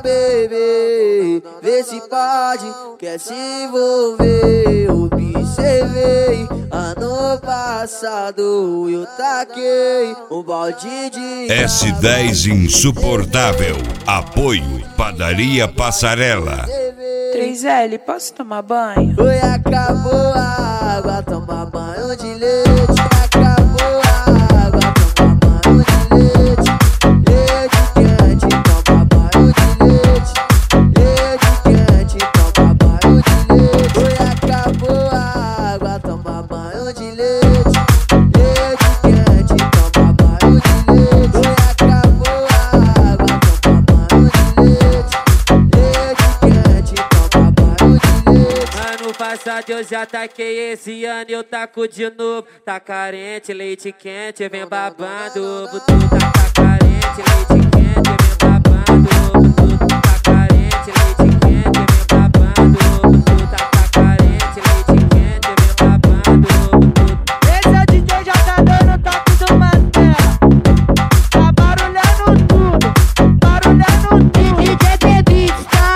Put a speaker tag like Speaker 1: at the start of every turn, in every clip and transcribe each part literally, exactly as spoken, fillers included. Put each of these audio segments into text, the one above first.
Speaker 1: bebê, vê se pode, quer se envolver. Observei, ano passado eu taquei um balde de
Speaker 2: S dez Insuportável. Apoio Padaria Passarela.
Speaker 3: três L, posso tomar banho?
Speaker 1: Oi, acabou a água, toma banho de leite. Acabou a água, toma banho de leite. Leite quente, toma banho de leite. Leite quente, toma banho de leite. Oi, acabou a água, toma banho de leite. Leite quente, toma banho de leite. Oi, acabou a água, toma banho de leite. Leite quente, toma banho de leite.
Speaker 4: Ano passado eu já taquei, esse ano eu taco de novo. Tá carente, leite quente, vem babando. Butu tá, tá carente, leite quente, vem babando. Butu tá carente, leite quente, vem babando. Butu tá, tá carente, leite quente, vem babando. Butu.
Speaker 5: Esse é o D J já tá dando toque do Matela. Tá barulhando tudo, barulhando tudo.
Speaker 6: D J T-Beats, tá?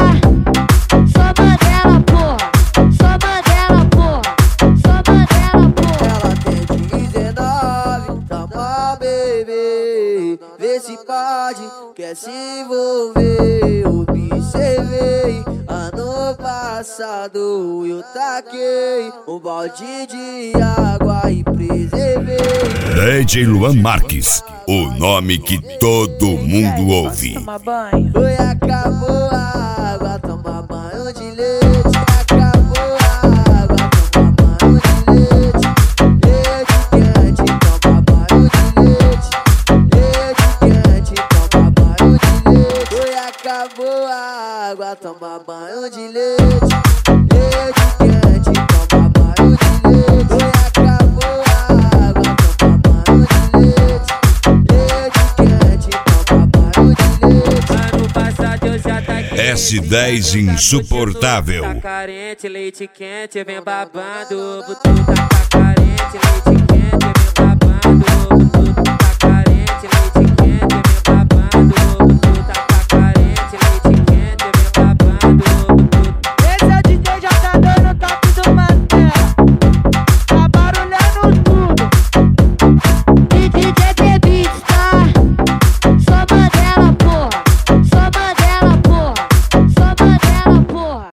Speaker 6: Só Mandela, porra. Só Mandela, porra. Só Mandela, porra.
Speaker 1: Ela tem dezenove, tá mó bebê, vê se pode, quer se envolver. Observei, ano passado eu taquei um balde de água e preservei.
Speaker 2: D J Luan Marques, o nome que todo mundo
Speaker 3: Posso
Speaker 2: ouve.
Speaker 3: tomar banho?
Speaker 1: Oi, acabou a água, toma banho de leite. Acabou a água, toma banho de leite. Leite quente, toma banho de leite. Leite quente, toma banho de leite. Oi, acabou a água, toma banho de leite. Leite quente, toma banho de leite. Oi, acabou a água, toma banho de leite. Leite quente, toma banho de leite.
Speaker 4: Ano passado eu já taquei.
Speaker 2: S dez Insuportável.
Speaker 4: Tá carente, leite quente, vem babando. Butu tá, tá